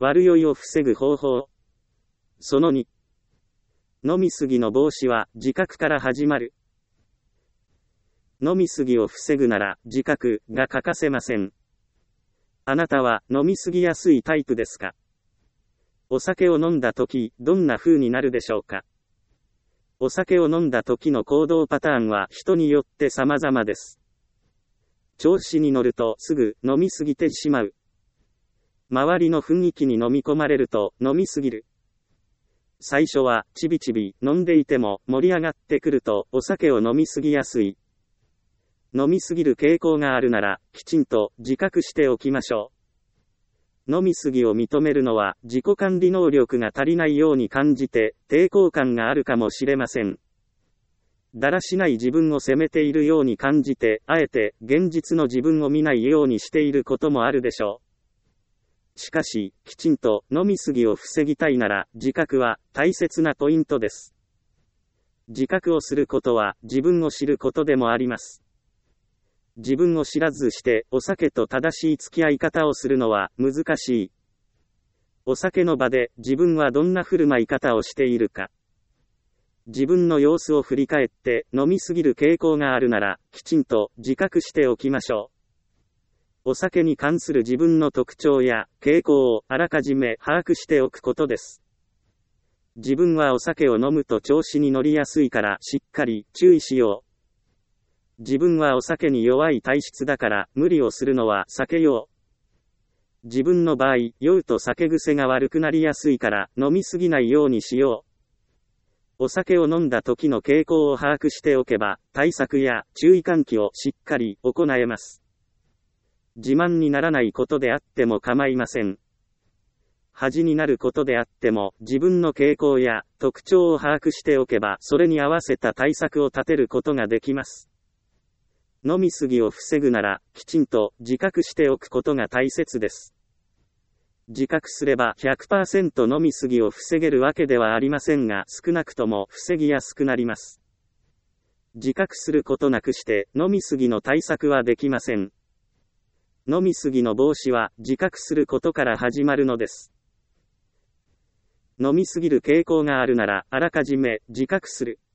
悪酔いを防ぐ方法。その2。飲みすぎの防止は自覚から始まる。飲みすぎを防ぐなら自覚が欠かせません。あなたは飲みすぎやすいタイプですか？お酒を飲んだとき、どんな風になるでしょうか？お酒を飲んだ時の行動パターンは人によって様々です。調子に乗るとすぐ飲みすぎてしまう。周りの雰囲気に飲み込まれると飲みすぎる。最初はちびちび飲んでいても盛り上がってくるとお酒を飲みすぎやすい。飲みすぎる傾向があるならきちんと自覚しておきましょう。飲みすぎを認めるのは自己管理能力が足りないように感じて抵抗感があるかもしれません。だらしない自分を責めているように感じてあえて現実の自分を見ないようにしていることもあるでしょう。しかし、きちんと飲みすぎを防ぎたいなら自覚は大切なポイントです。自覚をすることは自分を知ることでもあります。自分を知らずしてお酒と正しい付き合い方をするのは難しい。お酒の場で自分はどんな振る舞い方をしているか。自分の様子を振り返って飲みすぎる傾向があるならきちんと自覚しておきましょう。お酒に関する自分の特徴や傾向をあらかじめ把握しておくことです。自分はお酒を飲むと調子に乗りやすいからしっかり注意しよう。自分はお酒に弱い体質だから無理をするのは避けよう。自分の場合、酔うと酒癖が悪くなりやすいから飲みすぎないようにしよう。お酒を飲んだ時の傾向を把握しておけば、対策や注意喚起をしっかり行えます。自慢にならないことであっても構いません。恥になることであっても自分の傾向や特徴を把握しておけばそれに合わせた対策を立てることができます。飲みすぎを防ぐなら、きちんと自覚しておくことが大切です。自覚すれば 100% 飲みすぎを防げるわけではありませんが、少なくとも防ぎやすくなります。自覚することなくして飲みすぎの対策はできません。飲みすぎの防止は自覚することから始まるのです。飲みすぎる傾向があるなら、あらかじめ自覚する。